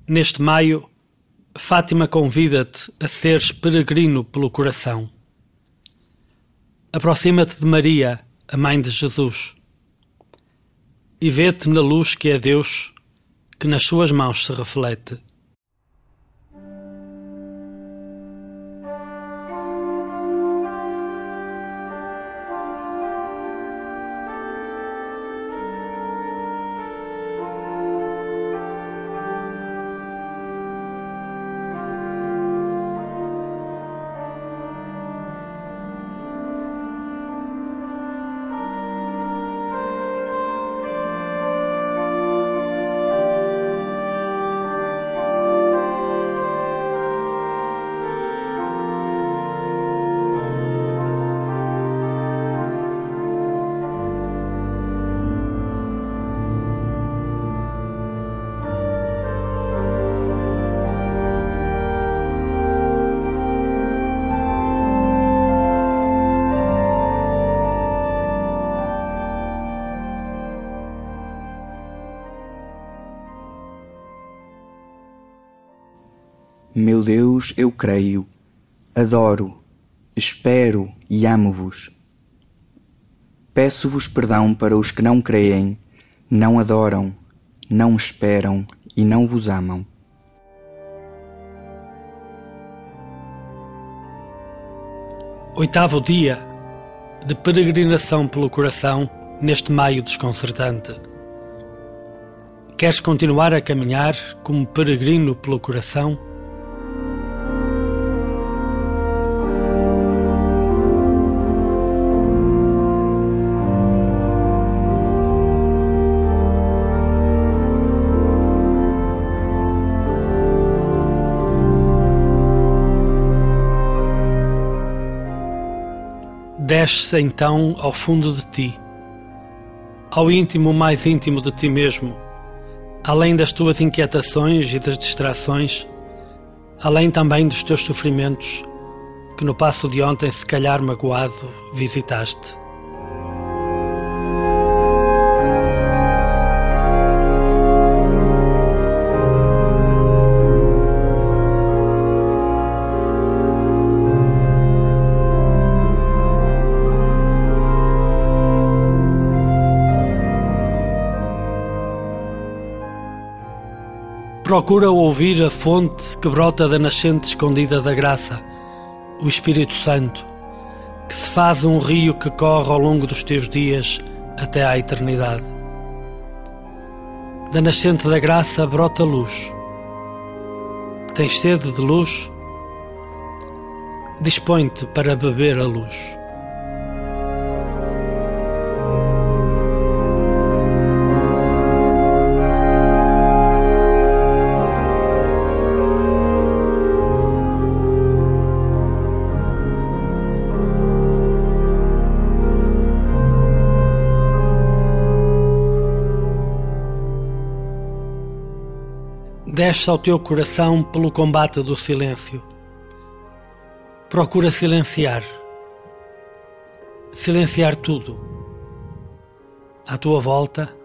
Neste maio, Fátima convida-te a seres peregrino pelo coração. Aproxima-te de Maria, a Mãe de Jesus, e vê-te na luz que é Deus, que nas suas mãos se reflete. Meu Deus, eu creio, adoro, espero e amo-vos. Peço-vos perdão para os que não creem, não adoram, não esperam e não vos amam. Oitavo dia de peregrinação pelo coração neste maio desconcertante. Queres continuar a caminhar como peregrino pelo coração? Desce então ao fundo de ti, ao íntimo mais íntimo de ti mesmo, além das tuas inquietações e das distrações, além também dos teus sofrimentos, que no passo de ontem, se calhar magoado, visitaste. Procura ouvir a fonte que brota da nascente escondida da graça, o Espírito Santo, que se faz um rio que corre ao longo dos teus dias até à eternidade. Da nascente da graça brota luz. Tens sede de luz? Dispõe-te para beber a luz. Desce ao teu coração pelo combate do silêncio. Procura silenciar tudo à tua volta,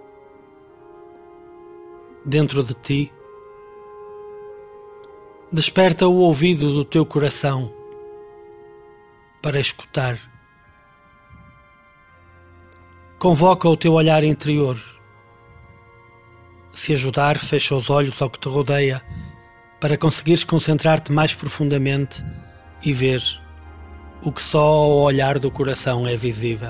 dentro de ti. Desperta o ouvido do teu coração para escutar. Convoca o teu olhar interior. Se ajudar, fecha os olhos ao que te rodeia para conseguires concentrar-te mais profundamente e ver o que só ao olhar do coração é visível.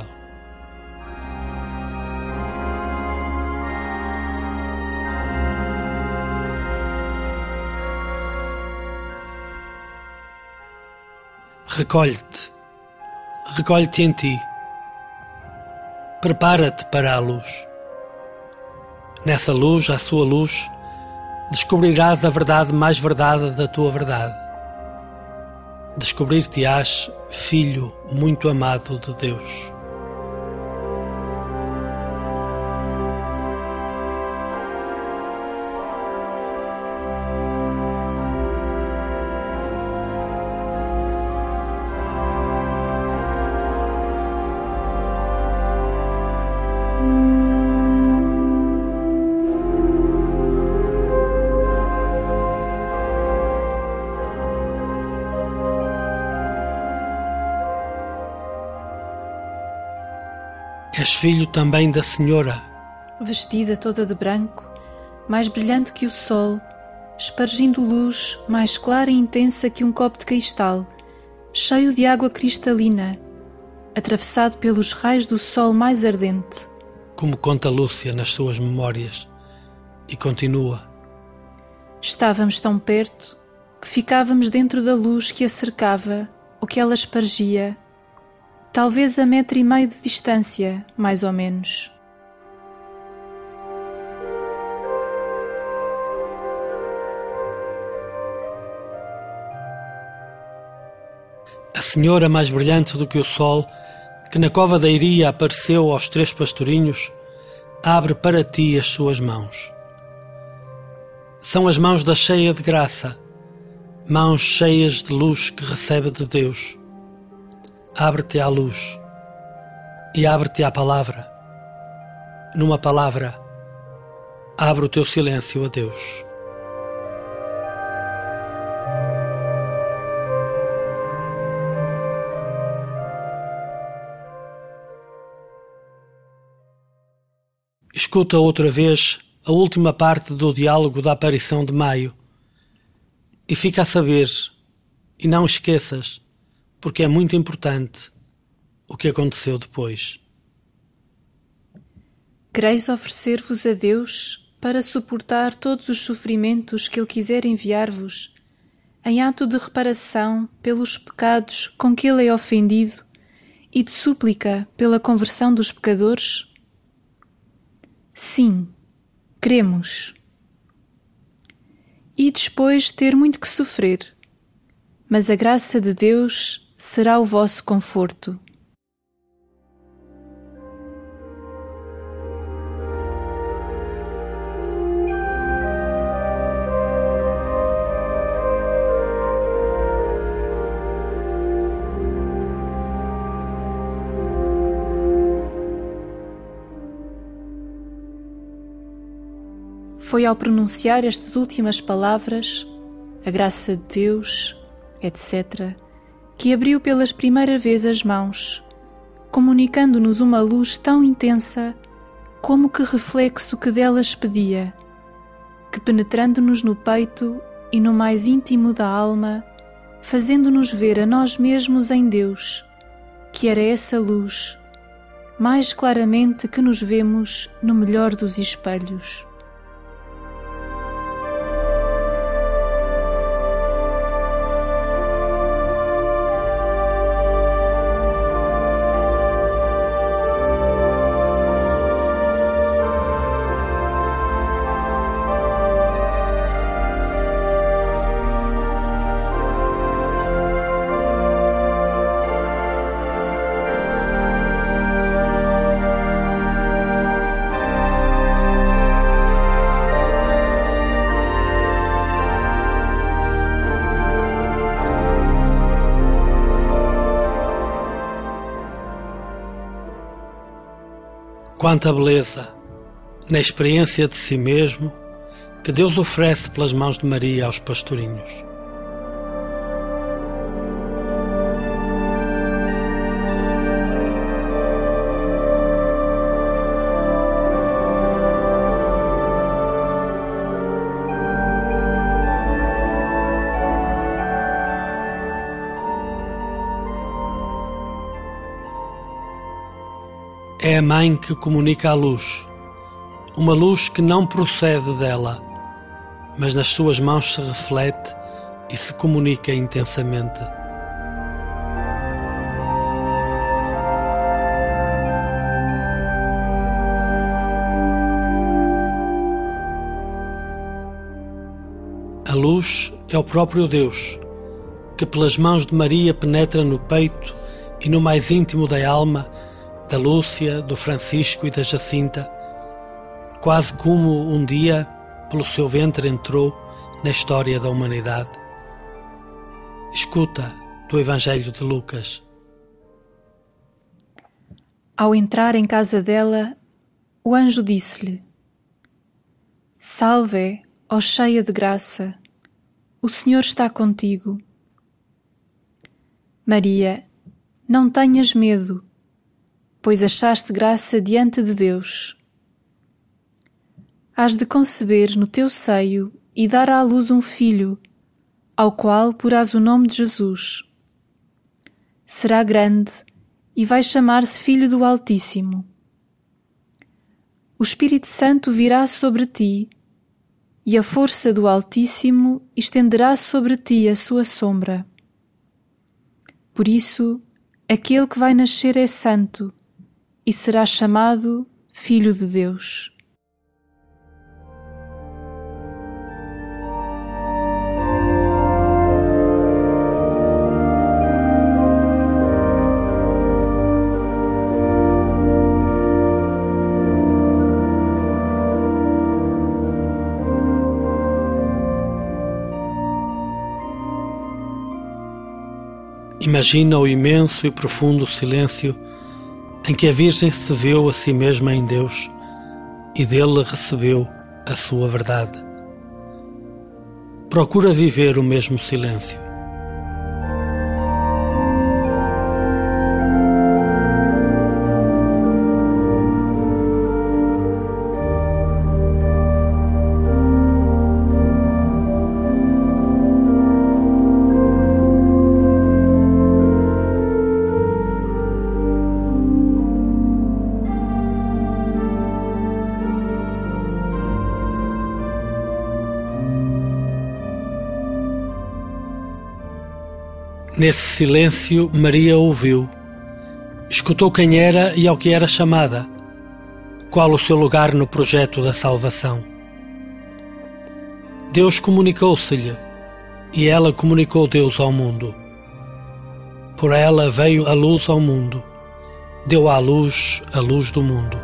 Recolhe-te em ti. Prepara-te para a luz. Nessa luz, à sua luz, descobrirás a verdade mais verdade da tua verdade. Descobrir-te-ás filho muito amado de Deus. És filho também da Senhora, vestida toda de branco, mais brilhante que o sol, espargindo luz mais clara e intensa que um copo de cristal, cheio de água cristalina, atravessado pelos raios do sol mais ardente. como conta Lúcia nas suas memórias, e continua. Estávamos tão perto que ficávamos dentro da luz que a cercava ou que ela espargia, talvez a 1,5 metro de distância, mais ou menos. A Senhora mais brilhante do que o sol, que na cova da Iria apareceu aos 3 pastorinhos, abre para ti as suas mãos. São as mãos da cheia de graça, mãos cheias de luz que recebe de Deus. Abre-te à luz e abre-te à palavra. Numa palavra, abre o teu silêncio a Deus. Escuta outra vez a última parte do diálogo da aparição de Maio e fica a saber, e não esqueças, porque é muito importante, o que aconteceu depois. Quereis oferecer-vos a Deus para suportar todos os sofrimentos que Ele quiser enviar-vos, em ato de reparação pelos pecados com que Ele é ofendido e de súplica pela conversão dos pecadores? Sim, queremos. E depois ter muito que sofrer, mas a graça de Deus será o vosso conforto. Foi ao pronunciar estas últimas palavras, a graça de Deus, etc., que abriu pela primeira vez as mãos, comunicando-nos uma luz tão intensa como que reflexo que delas pedia, que penetrando-nos no peito e no mais íntimo da alma, fazendo-nos ver a nós mesmos em Deus, que era essa luz, mais claramente que nos vemos no melhor dos espelhos. Quanta beleza na experiência de si mesmo que Deus oferece pelas mãos de Maria aos pastorinhos. É a mãe que comunica a luz, uma luz que não procede dela, mas nas suas mãos se reflete e se comunica intensamente. A luz é o próprio Deus, que pelas mãos de Maria penetra no peito e no mais íntimo da alma da Lúcia, do Francisco e da Jacinta, quase como um dia pelo seu ventre entrou na história da humanidade. Escuta do Evangelho de Lucas. Ao entrar em casa dela, o anjo disse-lhe: Salve, ó cheia de graça, o Senhor está contigo. Maria, não tenhas medo, pois achaste graça diante de Deus. Hás de conceber no teu seio e dar à luz um filho, ao qual porás o nome de Jesus. Será grande e vai chamar-se Filho do Altíssimo. O Espírito Santo virá sobre ti, e a força do Altíssimo estenderá sobre ti a sua sombra. Por isso, aquele que vai nascer é santo, e será chamado Filho de Deus. Imagina o imenso e profundo silêncio em que a Virgem se viu a si mesma em Deus e dele recebeu a sua verdade. Procura viver o mesmo silêncio. Nesse silêncio, Maria ouviu, escutou quem era e ao que era chamada, qual o seu lugar no projeto da salvação. Deus comunicou-se-lhe e ela comunicou Deus ao mundo. Por ela veio a luz ao mundo, deu à luz a luz do mundo.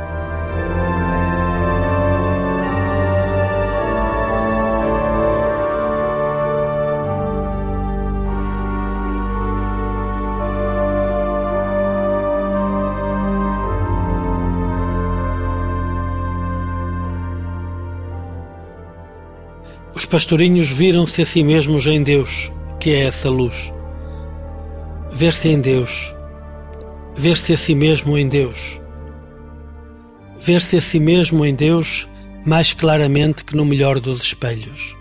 Os pastorinhos viram-se a si mesmos em Deus, que é essa luz. Ver-se em Deus, ver-se a si mesmo em Deus. Ver-se a si mesmo em Deus mais claramente que no melhor dos espelhos.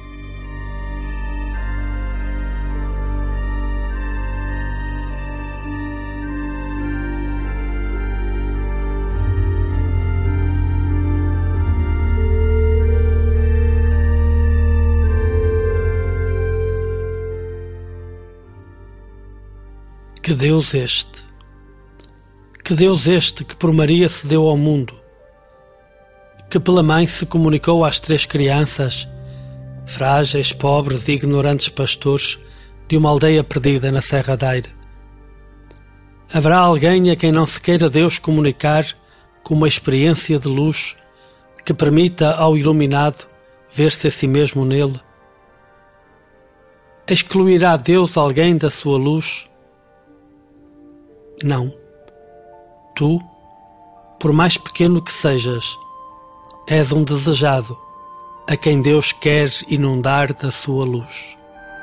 Que Deus este! Que Deus este que por Maria se deu ao mundo, que pela mãe se comunicou às 3 crianças, frágeis, pobres e ignorantes pastores de uma aldeia perdida na Serra da Eire. Haverá alguém a quem não se queira Deus comunicar com uma experiência de luz que permita ao iluminado ver-se a si mesmo nele? Excluirá Deus alguém da sua luz? Não. Tu, por mais pequeno que sejas, és um desejado a quem Deus quer inundar da sua luz.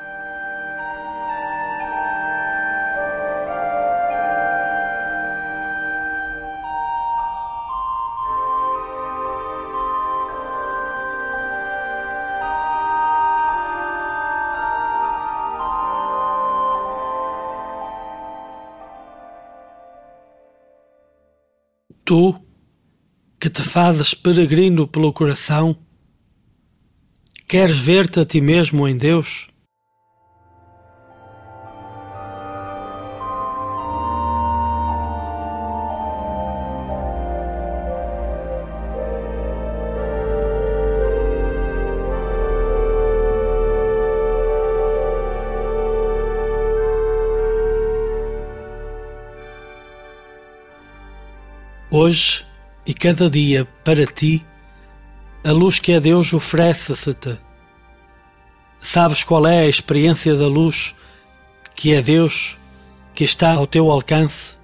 Tu, que te fazes peregrino pelo coração, queres ver-te a ti mesmo em Deus? Hoje e cada dia, para ti, a luz que é Deus oferece-se-te. Sabes qual é a experiência da luz que é Deus, que está ao teu alcance?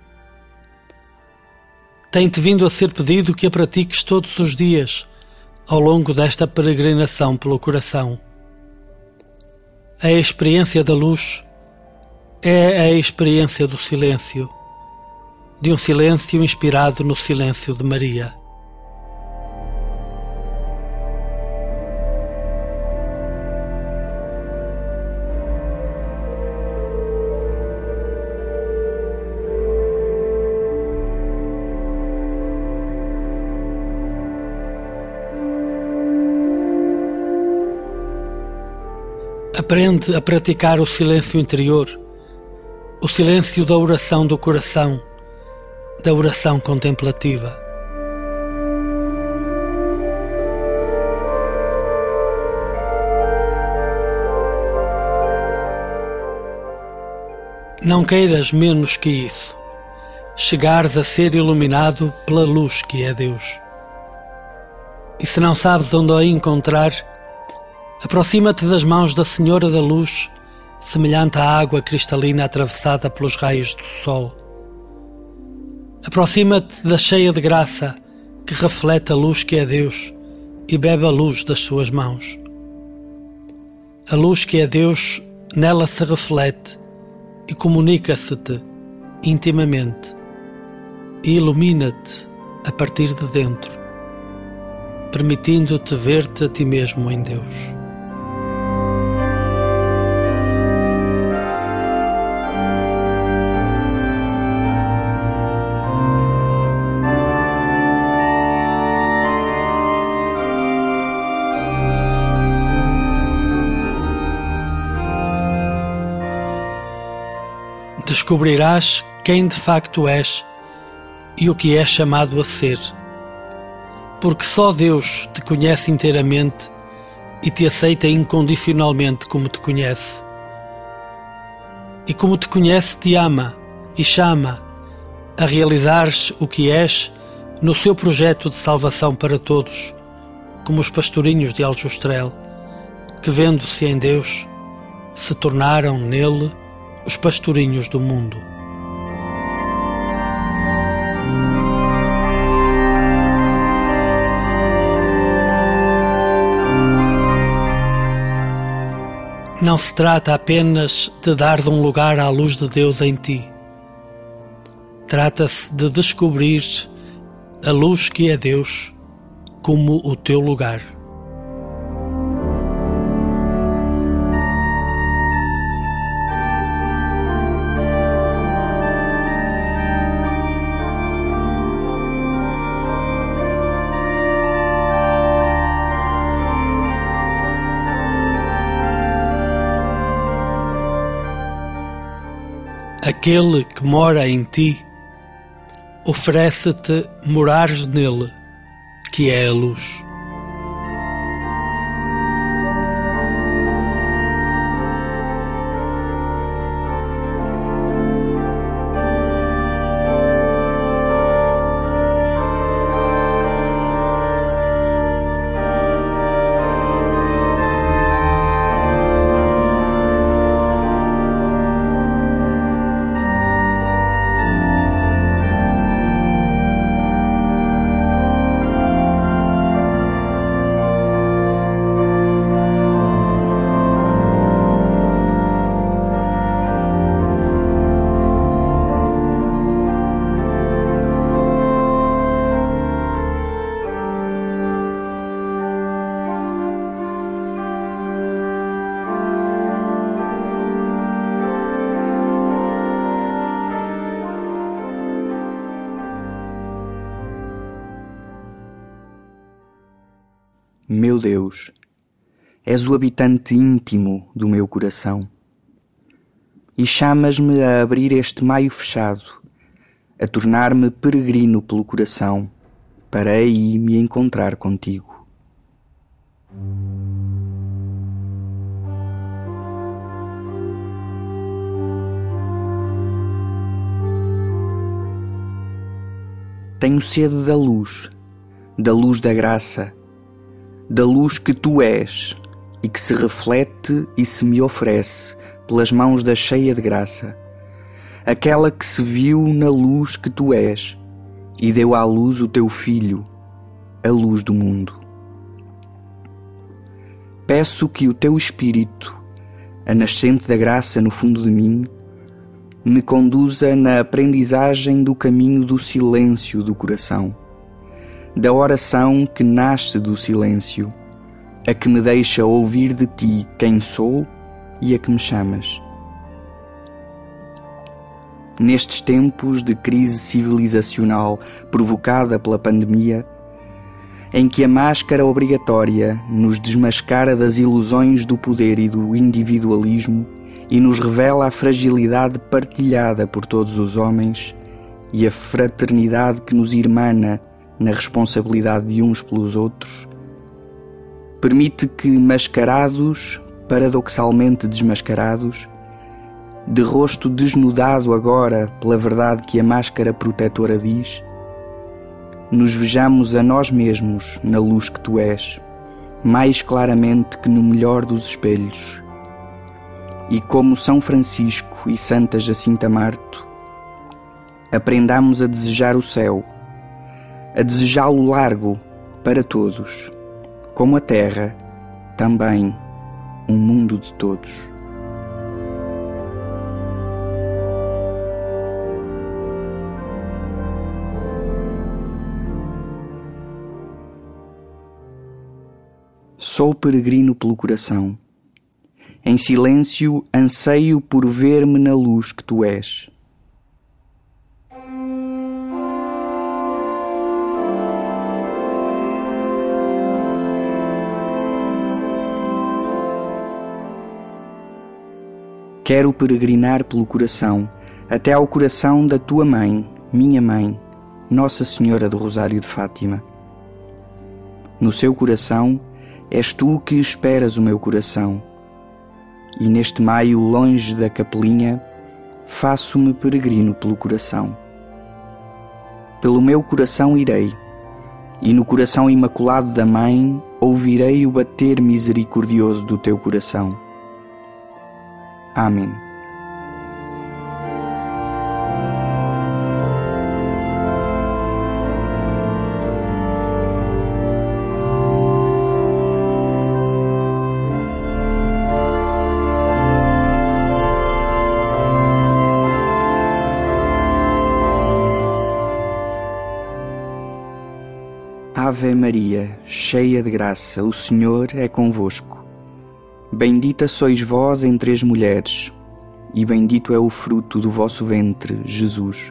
Tem-te vindo a ser pedido que a pratiques todos os dias, ao longo desta peregrinação pelo coração. A experiência da luz é a experiência do silêncio. de um silêncio inspirado no silêncio de Maria. Aprende a praticar o silêncio interior, o silêncio da oração do coração, da oração contemplativa. Não queiras menos que isso, chegares a ser iluminado pela luz que é Deus. E se não sabes onde a encontrar, aproxima-te das mãos da Senhora da Luz, semelhante à água cristalina atravessada pelos raios do sol. Aproxima-te da cheia de graça, que reflete a luz que é Deus, e bebe a luz das suas mãos. A luz que é Deus, nela se reflete e comunica-se-te intimamente, e ilumina-te a partir de dentro, permitindo-te ver-te a ti mesmo em Deus. Descobrirás quem de facto és e o que és chamado a ser, porque só Deus te conhece inteiramente e te aceita incondicionalmente como te conhece. E como te conhece, te ama e chama a realizares o que és no seu projeto de salvação para todos, como os pastorinhos de Aljustrel, que, vendo-se em Deus, se tornaram nele os pastorinhos do mundo. Não se trata apenas de dar um lugar à luz de Deus em ti. Trata-se de descobrir a luz que é Deus como o teu lugar. Aquele que mora em ti oferece-te morares nele, que é a luz. Meu Deus, és o habitante íntimo do meu coração e chamas-me a abrir este maio fechado, a tornar-me peregrino pelo coração, para aí me encontrar contigo. Tenho sede da luz da graça, da luz que tu és e que se reflete e se me oferece pelas mãos da cheia de graça, aquela que se viu na luz que tu és e deu à luz o teu Filho, a luz do mundo. Peço que o teu Espírito, a nascente da graça no fundo de mim, me conduza na aprendizagem do caminho do silêncio do coração, da oração que nasce do silêncio, a que me deixa ouvir de ti quem sou e a que me chamas. Nestes tempos de crise civilizacional provocada pela pandemia, em que a máscara obrigatória nos desmascara das ilusões do poder e do individualismo e nos revela a fragilidade partilhada por todos os homens e a fraternidade que nos irmana na responsabilidade de uns pelos outros, permite que, mascarados, paradoxalmente desmascarados, de rosto desnudado agora pela verdade que a máscara protetora diz, nos vejamos a nós mesmos na luz que tu és, mais claramente que no melhor dos espelhos. E como São Francisco e Santa Jacinta Marto, aprendamos a desejar o céu, a desejá-lo largo para todos, como a terra, também um mundo de todos. Sou peregrino pelo coração. Em silêncio anseio por ver-me na luz que tu és. Quero peregrinar pelo coração, até ao coração da tua mãe, minha mãe, Nossa Senhora do Rosário de Fátima. No seu coração, és tu que esperas o meu coração, e neste maio longe da capelinha, faço-me peregrino pelo coração. Pelo meu coração irei, e no coração imaculado da Mãe ouvirei o bater misericordioso do teu coração. Amém. Ave Maria, cheia de graça, o Senhor é convosco. Bendita sois vós entre as mulheres, e bendito é o fruto do vosso ventre, Jesus.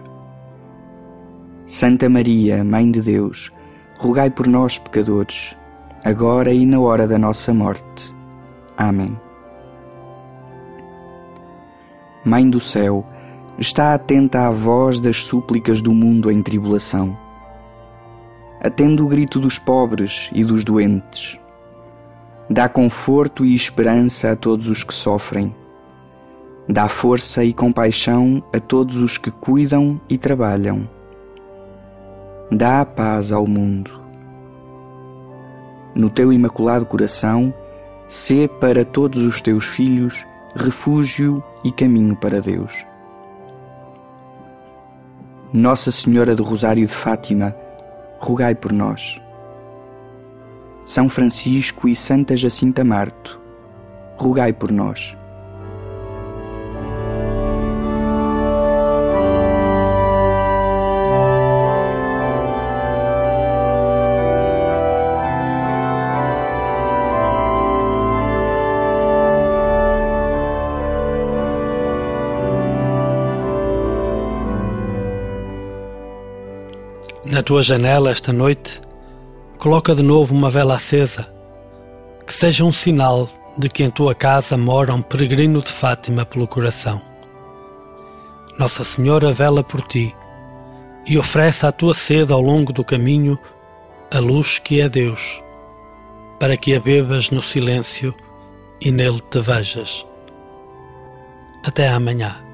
Santa Maria, Mãe de Deus, rogai por nós, pecadores, agora e na hora da nossa morte. Amém. Mãe do céu, está atenta à voz das súplicas do mundo em tribulação. Atende o grito dos pobres e dos doentes. Dá conforto e esperança a todos os que sofrem. Dá força e compaixão a todos os que cuidam e trabalham. Dá a paz ao mundo. No teu imaculado coração, sê para todos os teus filhos refúgio e caminho para Deus. Nossa Senhora do Rosário de Fátima, rogai por nós. São Francisco e Santa Jacinta Marto, rogai por nós. Na tua janela esta noite, coloca de novo uma vela acesa, que seja um sinal de que em tua casa mora um peregrino de Fátima pelo coração. Nossa Senhora vela por ti e oferece à tua sede ao longo do caminho a luz que é Deus, para que a bebas no silêncio e nele te vejas. Até amanhã.